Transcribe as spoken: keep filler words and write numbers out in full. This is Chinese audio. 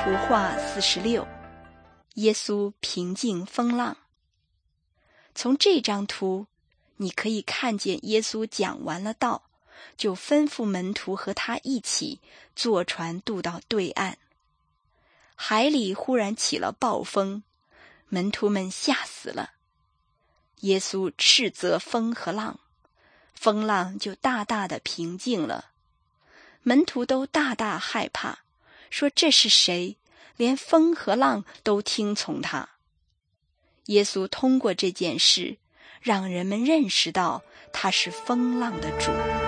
图画四十六，耶稣平静风浪。从这张图，你可以看见耶稣讲完了道，就吩咐门徒和他一起坐船渡到对岸。海里忽然起了暴风，门徒们吓死了。耶稣斥责风和浪，风浪就大大的平静了。门徒都大大害怕，说这是谁？连风和浪都听从他。耶稣通过这件事，让人们认识到他是风浪的主。